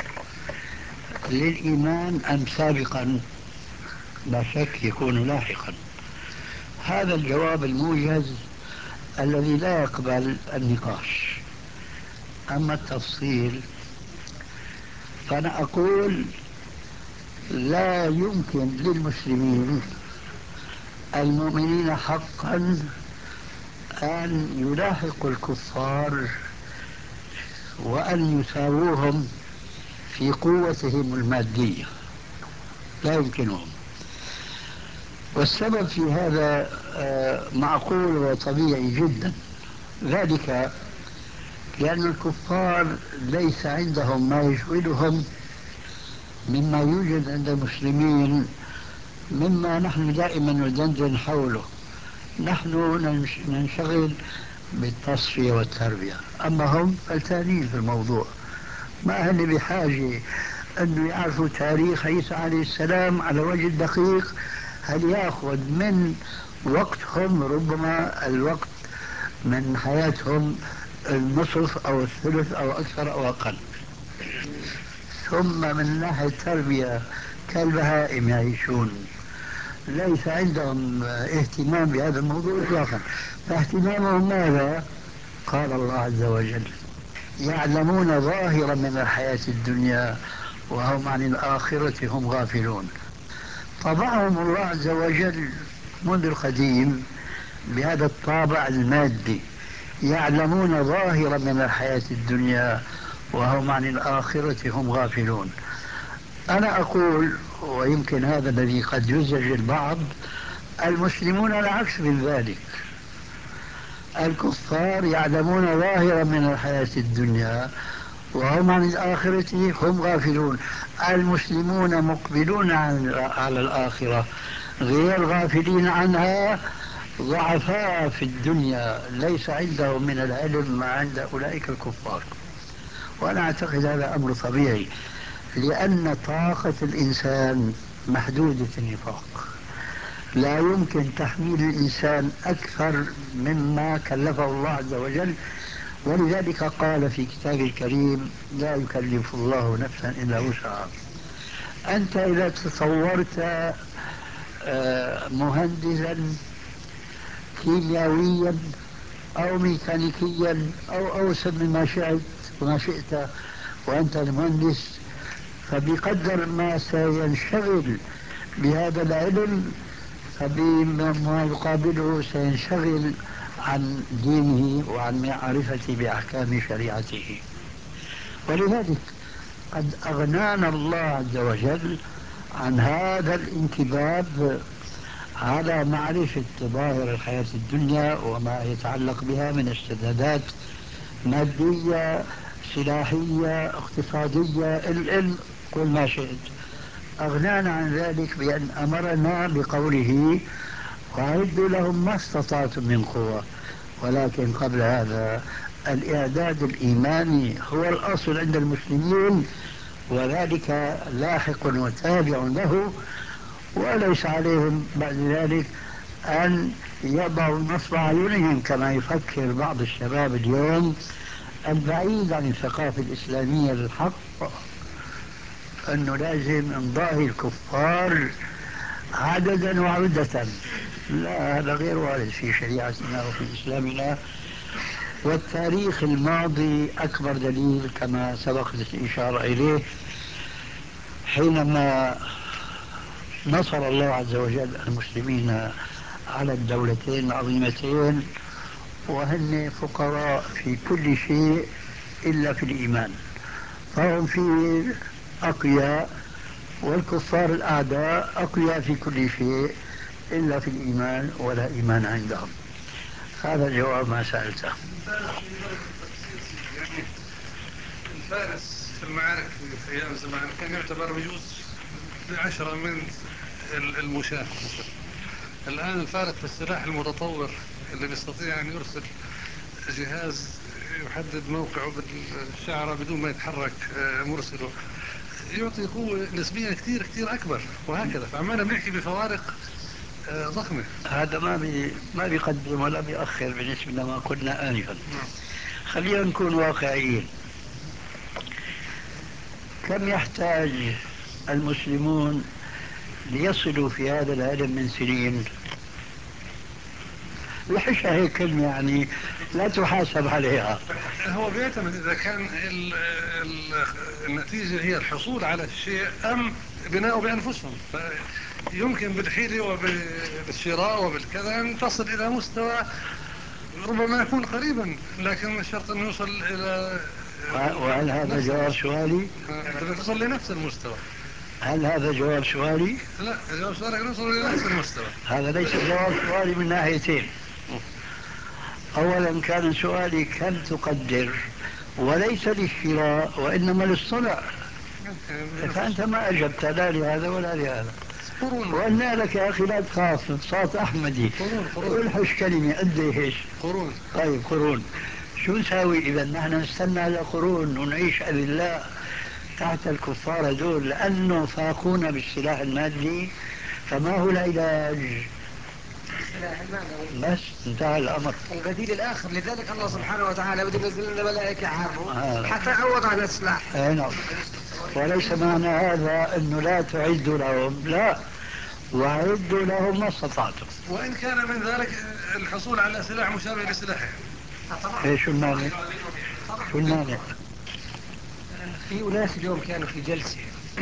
للإيمان أم سابقا؟ لا شك يكون لاحقا. هذا الجواب الموجز الذي لا يقبل النقاش. أما التفصيل فأنا أقول لا يمكن للمسلمين المؤمنين حقا أن يلاحقوا الكفار وأن يساووهم في قوتهم المادية، لا يمكنهم. والسبب في هذا معقول وطبيعي جدا، ذلك لأن الكفار ليس عندهم ما يشغلهم مما يوجد عند المسلمين، مما نحن دائما ندندن حوله. نحن ننشغل بالتصفية والتربية، أما هم فلتانين في الموضوع، ما هن بحاجة أنه يعرفوا تاريخ عيسى عليه السلام على وجه الدقيق. هل يأخذ من وقتهم ربما الوقت من حياتهم النصف أو الثلث أو أكثر أو أقل. ثم من ناحية التربية كالبهائم يعيشون، ليس عندهم اهتمام بهذا الموضوع إطلاقا. فاهتمامهم ماذا؟ قال الله عز وجل: يعلمون ظاهرا من الحياة الدنيا وهم عن الآخرة هم غافلون. طبعهم الله عز وجل منذ القديم بهذا الطابع المادي، يعلمون ظاهرا من الحياة الدنيا وهم عن الآخرة هم غافلون. أنا أقول، ويمكن هذا الذي قد يزعج البعض، المسلمون العكس من ذلك. الكفار يعلمون ظاهرا من الحياة الدنيا وهم عن الآخرة هم غافلون. المسلمون مقبلون على الآخرة غير غافلين عنها، ضعفاء في الدنيا ليس عندهم من العلم ما عند أولئك الكفار. وأنا أعتقد هذا أمر طبيعي، لأن طاقة الإنسان محدودة النفاق، لا يمكن تحميل الإنسان أكثر مما كلفه الله عز وجل. ولذلك قال في كتابه الكريم: لا يكلف الله نفسا إلا وسعها. أنت إذا تصورت مهندسا كيميائيا أو ميكانيكيا أو أوسع مما شئت وما شئت وأنت المهندس، فبقدر ما سينشغل بهذا العلم فبما يقابله سينشغل عن دينه وعن معرفة بأحكام شريعته. ولذلك قد أغنانا الله عز وجل عن هذا الانكباب على معرفة ظاهر الحياة الدنيا وما يتعلق بها من استعدادات مادية سلاحية اقتصادية العلم كل ما شئت. أغنانا عن ذلك بأن أمرنا بقوله: وأعدوا لهم ما استطعتم من قوة. ولكن قبل هذا الإعداد الإيماني هو الأصل عند المسلمين، وذلك لاحق وتابع له، وليس عليهم بعد ذلك أن يضعوا نصب أعينهم كما يفكر بعض الشباب اليوم البعيد عن الثقافة الإسلامية للحق، أنه لازم نضاهي الكفار عددا وعدة. لا، هذا غير وارد في شريعتنا وفي إسلامنا. والتاريخ الماضي أكبر دليل كما سبقت الإشارة إليه، حينما نصر الله عز وجل المسلمين على الدولتين العظيمتين وهن فقراء في كل شيء إلا في الإيمان، فهم فيه أقوياء، والكفار الأعداء أقوياء في كل شيء إلا في الإيمان، ولا إيمان عندهم. هذا جواب ما سألته. يعني الفارس في المعارك في أيام زمان كان يعتبر بجوز ب10 من المشاة. الآن الفارس في السلاح المتطور اللي بيستطيع أن يرسل جهاز يحدد موقعه بالشعرة بدون ما يتحرك مرسله، يعطي قوة نسبيا كتير كتير أكبر، وهكذا. فعمالنا بنحكي بفوارق ضخمة. هذا ما بيقدم ولا بيأخر بالنسبة لما قلنا آنفا. خلينا نكون واقعيين. كم يحتاج المسلمون ليصلوا في هذا العلم من سنين؟ وحشها هيك كلمة يعني لا تحاسب عليها. هو بيعتمد إذا كان النتيجة هي الحصول على الشيء أم بناءه بأنفسهم. فيمكن بالحيلة وبالشراء وبالكذا أن تصل إلى مستوى ربما يكون قريبا، لكن الشرط أن يوصل إلى وهل هذا جواب سؤالي؟ تصل لنفس المستوى. هل هذا جواب سؤالي؟ لا، جواب سؤالك نوصل إلى نفس المستوى. هذا ليس جواب سؤالي من ناحيتين. أولا كان سؤالي كم تقدر، وليس للشراء وإنما للصنع، فأنت ما أجبت لا لهذا ولا لهذا. وقلنا لك يا أخي لا تخاف، صوت أحمدي الحش كلمة قديش قرون. طيب قرون، شو نساوي إذا نحن نستنى على قرون ونعيش أذلاء تحت الكفار دول لأنه فاقونا بالسلاح المادي؟ فما هو العلاج؟ السلاح المعنوي بس انتهى الأمر. البديل الآخر. لذلك الله سبحانه وتعالى بده ينزل لنا ملائكة عامه حتى يعوض عن السلاح. نعم. وليس معنى هذا أنه لا تعدوا لهم، لا، وأعدوا لهم ما استطعتم، وإن كان من ذلك الحصول على سلاح مشابه لسلاحهم. ايش المعنى؟ شو المانع؟ في أناس اليوم كانوا في جلسة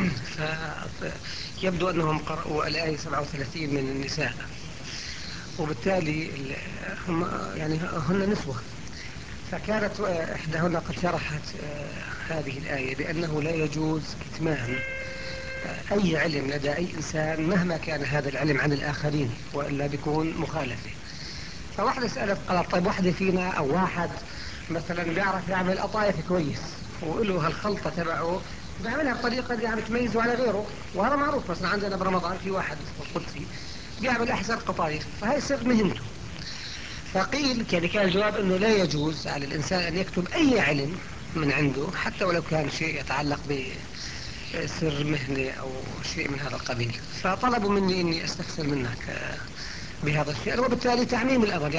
فيبدو أنهم قرأوا الآية 37 من النساء، وبالتالي هم يعني هن نسوة، فكانت إحداهن قد شرحت هذه الآية بأنه لا يجوز كتمان أي علم لدى أي إنسان مهما كان هذا العلم عن الآخرين، وإلا بيكون مخالفة. فواحدة سألت قالت طيب واحدة فينا أو واحد مثلا بيعرف يعمل قطايف كويس وله هالخلطة تبعه بيعملها بطريقة يعني تميزه على غيره، وهذا معروف. مثلا عندنا برمضان في واحد اسمه القدسي بيعمل أحسن قطايف، فهي سر مهنته. فقيل يعني كان الجواب أنه لا يجوز على الإنسان أن يكتب أي علم من عنده حتى ولو كان شيء يتعلق بسر مهنة أو شيء من هذا القبيل. فطلبوا مني أني أستفسر منك بهذا الشيء، وبالتالي تعميم الأمر.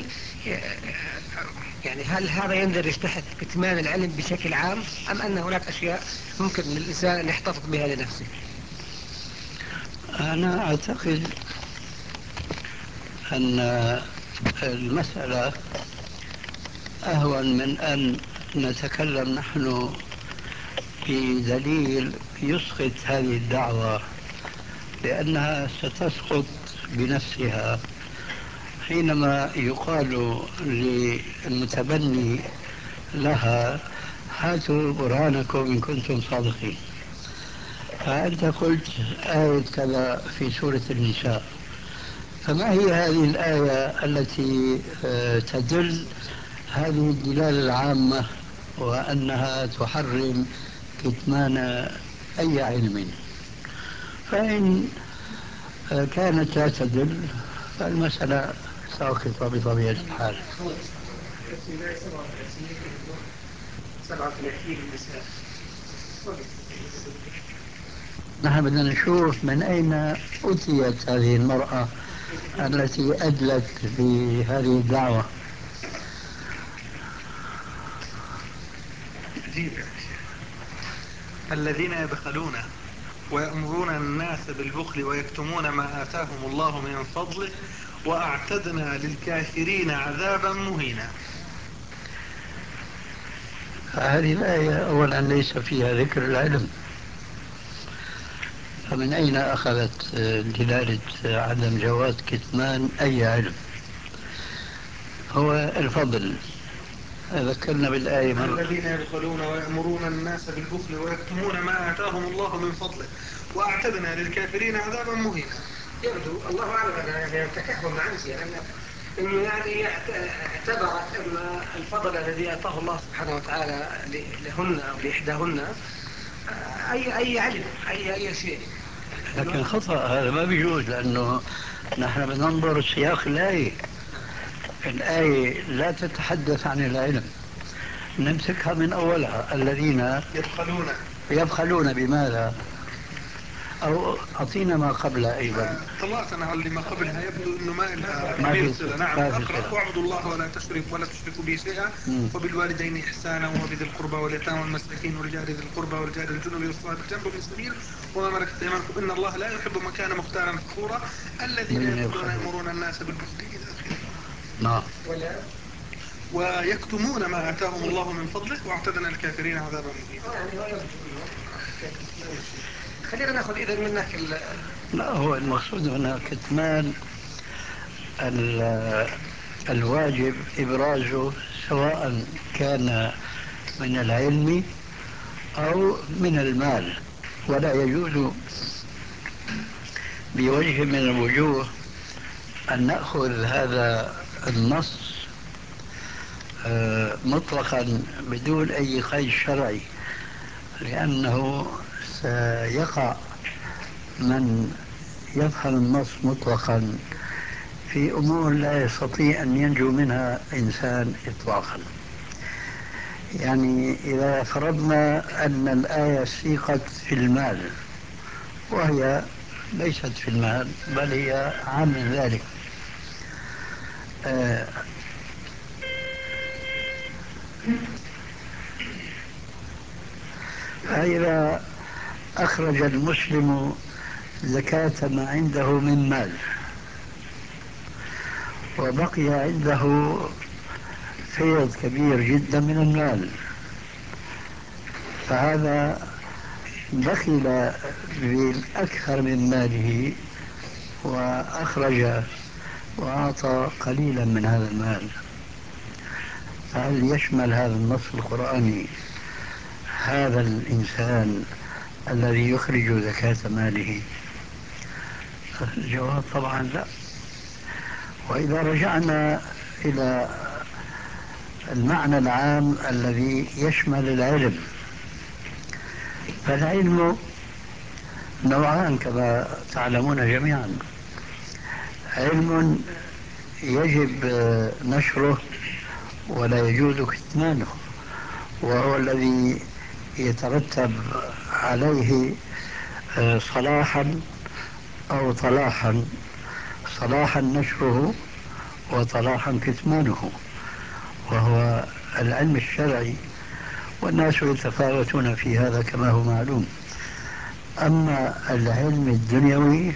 يعني هل هذا يندرج تحت كتمان العلم بشكل عام، أم أن هناك أشياء ممكن للإنسان أن يحتفظ بها لنفسه؟ أنا أعتقد أن المسألة أهون من أن نتكلم نحن بدليل يسقط هذه الدعوة، لأنها ستسقط بنفسها حينما يقال للمتبني لها هاتوا برهانكم إن كنتم صادقين. فأنت قلت آية كذا في سورة النساء، فما هي هذه الآية التي تدل هذه الدلالة العامة وأنها تحرم كتمان أي علم؟ فإن كانت لا تدل فالمسألة ساقطة بطبيعة الحال. 37 النساء. نحن بدنا نشوف من أين أتيت هذه المرأة التي أدلت بهذه الدعوة. عجيب يا شيخ. الذين يبخلون ويأمرون الناس بالبخل ويكتمون ما آتاهم الله من فضله وأعتدنا للكافرين عذابا مهينا. هذه الآية أولا ليس فيها ذكر العلم، فمن أين أخذت دلالة عدم جواز كتمان أي علم؟ هو الفضل. ذكرنا بالآية الذين يبخلون ويأمرون الناس بالبخل ويكتمون ما آتاهم الله من فضله وأعتدنا للكافرين عذابا مهينا. يبدو الله أعلم أنا يعني تكهن عندي أنه يعني اعتبرت أن الفضل الذي أعطاه الله سبحانه وتعالى لهن أو لإحداهن أي علم أي شيء. لكن خطأ، هذا ما بيجوز، لأنه نحن بننظر سياق الآية. الآية لا تتحدث عن العلم، نمسكها من أولها. الذين يبخلون بماذا؟ أو أعطينا ما قبلها أيضا. طلعتنا على اللي ما قبلها، يبدو أنه ما لها ما في صلة. نعم، ما في أقرأ صلة. واعبدوا الله ولا تشركوا به شيئا وبالوالدين إحسانا وبذي القربى واليتامى والمساكين والجار ذي القربى والجار الجنب والصاحب الجنب وابن السبيل وما ملكت أيمانكم إن الله لا يحب من كان مختالا فخورا. الذين يأمرون الناس بالبخل إلى آخره. نعم. ويكتمون ما آتاهم الله من فضله واعتدنا الكافرين عذابا مهينا. خلينا ناخذ إذا منك لا، هو المقصود هنا كتمان الواجب إبرازه، سواء كان من العلم أو من المال. ولا يجوز بوجه من الوجوه أن نأخذ هذا النص مطلقا بدون أي قيد شرعي، لأنه سيقع من يفهم النص مطلقا في أمور لا يستطيع أن ينجو منها إنسان إطلاقا. يعني إذا فرضنا أن الآية سيقت في المال، وهي ليست في المال بل هي عام من ذلك، فإذا أخرج المسلم زكاة ما عنده من مال وبقي عنده فيض كبير جدا من المال، فهذا بخل بالأكثر من ماله وأخرج وأعطى قليلا من هذا المال. فهل يشمل هذا النص القرآني هذا الإنسان الذي يخرج زكاة ماله؟ الجواب طبعا لا. وإذا رجعنا إلى المعنى العام الذي يشمل العلم، فالعلم نوعان كما تعلمون جميعا: علم يجب نشره ولا يجوز كتمانه، وهو الذي يترتب عليه صلاحا أو طلاحا، صلاحا نشره وطلاحا كتمانه، وهو العلم الشرعي، والناس يتفاوتون في هذا كما هو معلوم. أما العلم الدنيوي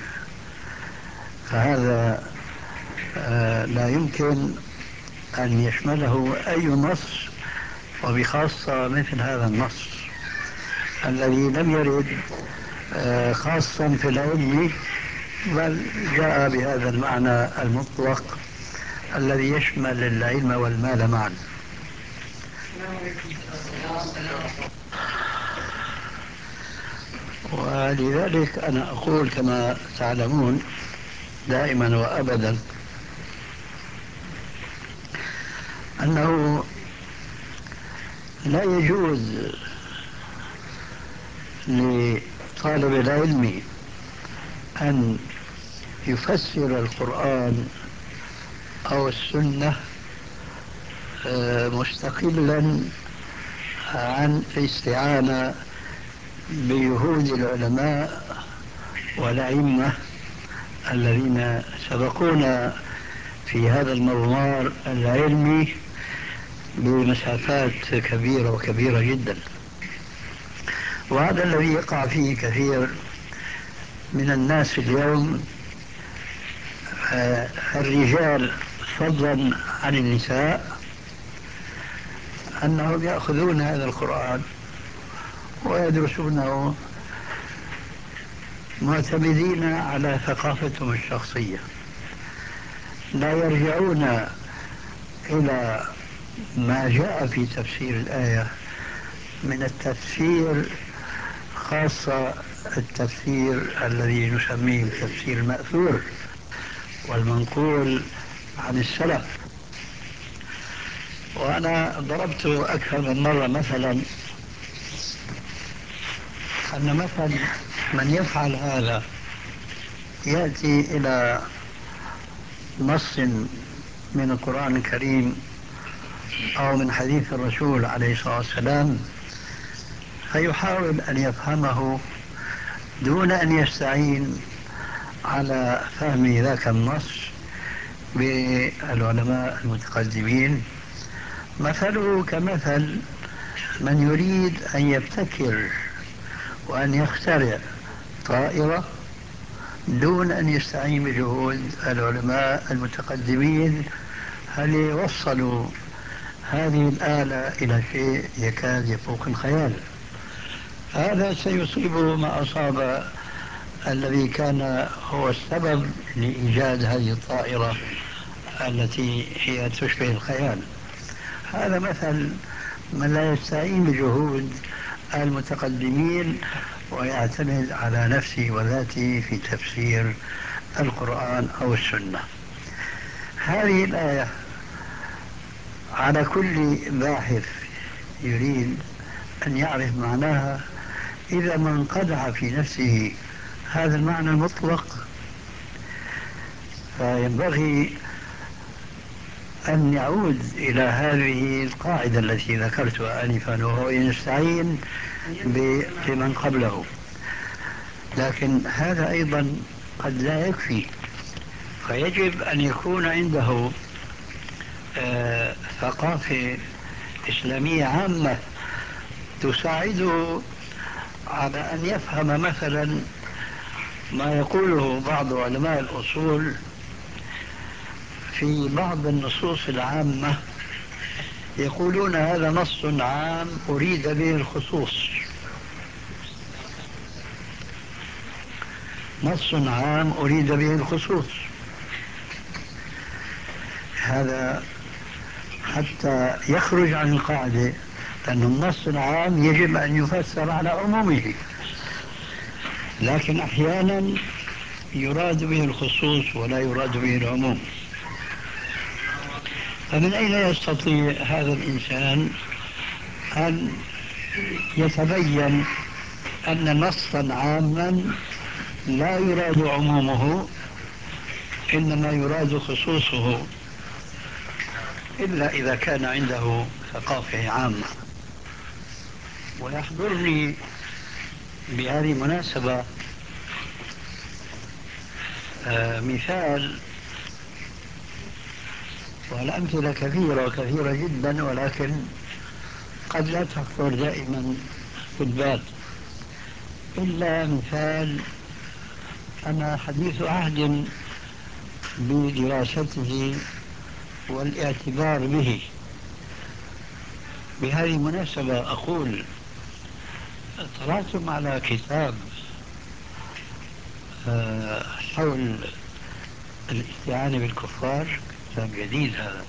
فهذا لا يمكن أن يشمله أي نص، وبخاصة مثل هذا النص الذي لم يرد خاصا في العلم، بل جاء بهذا المعنى المطلق الذي يشمل العلم والمال معا. ولذلك أنا أقول كما تعلمون دائما وأبدا أنه لا يجوز لطالب العلم أن يفسر القرآن أو السنة مستقلا عن الاستعانة بجهود العلماء والأئمة الذين سبقونا في هذا المضمار العلمي بمسافات كبيرة وكبيرة جدا. وهذا الذي يقع فيه كثير من الناس اليوم، الرجال فضلا عن النساء، أنهم يأخذون هذا القرآن ويدرسونه معتمدين على ثقافتهم الشخصية، لا يرجعون إلى ما جاء في تفسير الآية من التفسير، خاصة التفسير الذي نسميه التفسير المأثور والمنقول عن السلف. وأنا ضربت أكثر من مرة مثلا أن مثل من يفعل هذا يأتي إلى نص من القرآن الكريم أو من حديث الرسول عليه الصلاة والسلام، فيحاول أن يفهمه دون أن يستعين على فهم ذاك النص بالعلماء المتقدمين. مثله كمثل من يريد أن يبتكر وأن يخترع طائرة دون أن يستعين بجهود العلماء المتقدمين، هل يوصلوا هذه الآلة إلى شيء يكاد يفوق الخيال. هذا سيصيبه ما أصاب الذي كان هو السبب لإيجاد هذه الطائرة التي هي تشبه الخيال. هذا مثل من لا يستعين بجهود المتقدمين ويعتمد على نفسه وذاته في تفسير القرآن أو السنة. هذه الآية على كل باحث يريد أن يعرف معناها، إذا ما انقدح في نفسه هذا المعنى المطلق، فينبغي أن يعود إلى هذه القاعدة التي ذكرتها آنفا، وهو يستعين بمن قبله. لكن هذا أيضا قد لا يكفي، فيجب أن يكون عنده ثقافة إسلامية عامة تساعده على أن يفهم مثلا ما يقوله بعض علماء الأصول في بعض النصوص العامة يقولون هذا نص عام أريد به الخصوص. نص عام أريد به الخصوص، هذا حتى يخرج عن القاعدة أن النص العام يجب أن يفسر على عمومه، لكن أحيانا يراد به الخصوص ولا يراد به العموم. فمن أين يستطيع هذا الإنسان أن يتبين أن نصا عاما لا يراد عمومه إنما يراد خصوصه، إلا إذا كان عنده ثقافة عامة؟ ويحضرني بهذه المناسبة مثال، والأمثلة كثيرة وكثيرة جدا، ولكن قد لا تخطر دائما في البال، إلا مثال أنا حديث عهد بدراسته والاعتبار به. بهذه المناسبة أقول اطلعتم على كتاب حول الاستعانة بالكفار، كتاب جديد هذا.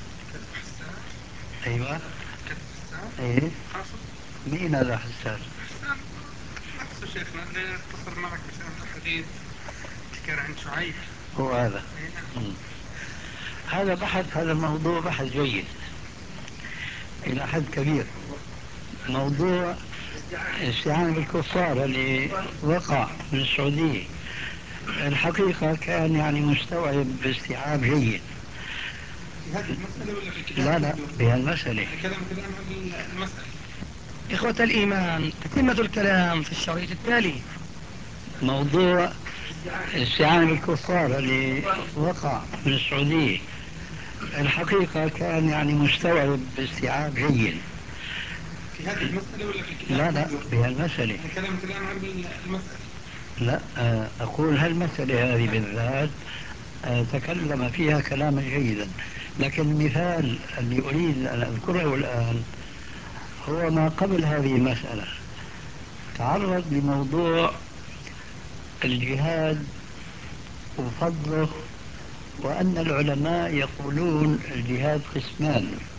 أيوة. ايه مين هذا حسان؟ حسان نفسه شيخنا اللي اتصل معك بشأن الحديث ذكر عن شعيب، هو هذا. نعم. هذا بحث، هذا الموضوع بحث جيد إلى حد كبير. موضوع الاستعانة بالكفار اللي وقع من السعودية الحقيقة كان يعني مستوعب باستيعاب جيد. في هذه المسألة ولا في الكتاب؟ لا بهالمسألة. كلام عن المسألة. إخوة الإيمان، تتمة الكلام في الشريط التالي. موضوع الاستعانة بالكفار اللي وقع من السعودية الحقيقة كان يعني مستوعب باستيعاب جيد. في هذه المسألة ولا في الكتاب؟ لا بهالمسألة. كلام عن المسألة. لا أقول هالمسألة هذه بالذات تكلم فيها كلاما جيدا، لكن المثال اللي أريد أن أذكره الآن هو ما قبل هذه المسألة. تعرض لموضوع الجهاد وفضله، وأن العلماء يقولون الجهاد قسمان: